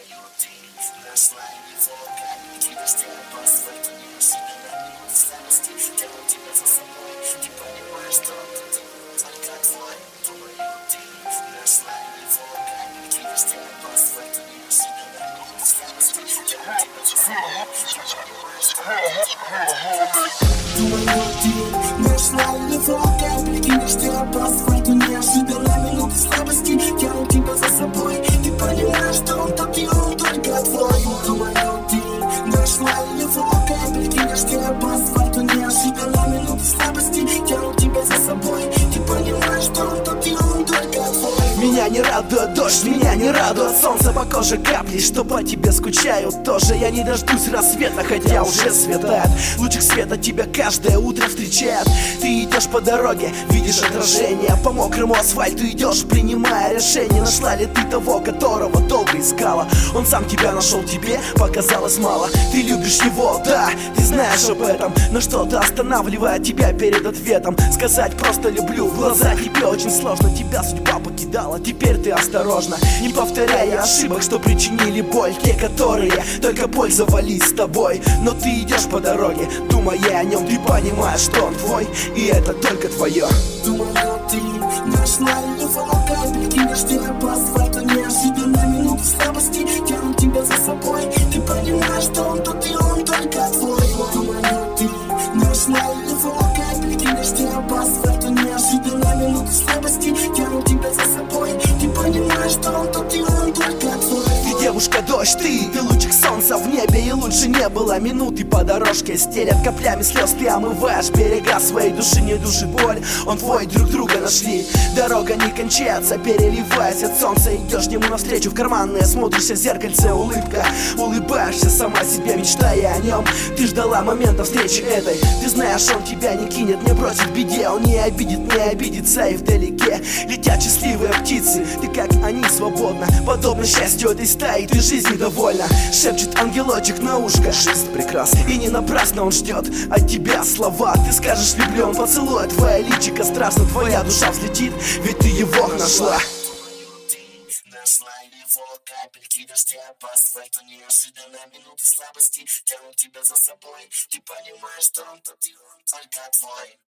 Думаю, ты нашла его, как движешься по асфальту, неожиданно минут слабости, тянул тебя за собой. Ты понимаешь, что он тут только твой. Думаю, ты нашла его, как движешься по асфальту, неожиданно минут слабости, тянул тебя за собой. Ты понимаешь, что он тут Думаю, ты нашла его, как движешься по асфальту, неожиданно минуты слабости, тянул тебя за собой. Ты понимаешь, что он тот и он только твой. Думаю, ты нашла его, как движешься по асфальту, неожиданно минуты слабости, тянул тебя за собой. Ты понимаешь, что он тот и он только твой. Меня не радует дождь, меня не радует солнце, по коже капли, что по тебе скучаю тоже. Я не дождусь рассвета, хотя уже светает. Лучик света тебя каждое утро встречает. Ты идешь по дороге, видишь отражение, по мокрому асфальту идешь, принимая решение. Нашла ли ты того, которого долго искала? Он сам тебя нашел, тебе показалось мало. Ты любишь его, да, ты знаешь об этом, но что-то останавливает тебя перед ответом. Сказать просто люблю в глаза тебе очень сложно. Тебя судьба покидала, теперь ты осторожна, не повторяя ошибок, что причинили боль. Те, которые только пользовались тобой. Но ты идешь по дороге, думая о нем, ты понимаешь, что он твой, и это только твое. Думаю, ты нашла его, как движешься по асфальту, неожиданно минуты слабости, тянут тебя за собой. Ты понимаешь, что он тут и он только твой. Думаю, ты нашла его, как движешься по асфальту, неожиданно минуты слабости, тянут тебя за собой. Ты понимаешь, что он тут и он только твой. Ты девушка дождь, ты лучик солнца в небе, и лучше не было минуты по дорожке. Стелят каплями слез, ты омываешь берега своей души, не души боль. Он твой, друг друга нашли. Дорога не кончается, переливаясь от солнца. Идешь ему навстречу в карманное, смотришься в зеркальце, улыбка. Улыбаешься сама себе, мечтая о нем. Ты ждала момента встречи этой. Ты знаешь, он тебя не кинет, не бросит в беде. Он не обидит, не обидится, и вдалеке летят счастливые птицы. Ты как они свободна, подобно счастью этой стаи. Ты жизнью довольна, шепчет ангелочек на ушко. Жизнь прекрасна, и не напрасно он ждет от тебя слова. Ты скажешь люблю, он поцелует твое личико страстно. Твоя душа взлетит, ведь ты его нашла. Нашла его, капельки дождя по асфальту, неожиданно минуты слабости, тянут тебя за собой. Ты понимаешь, что он тот и он только твой.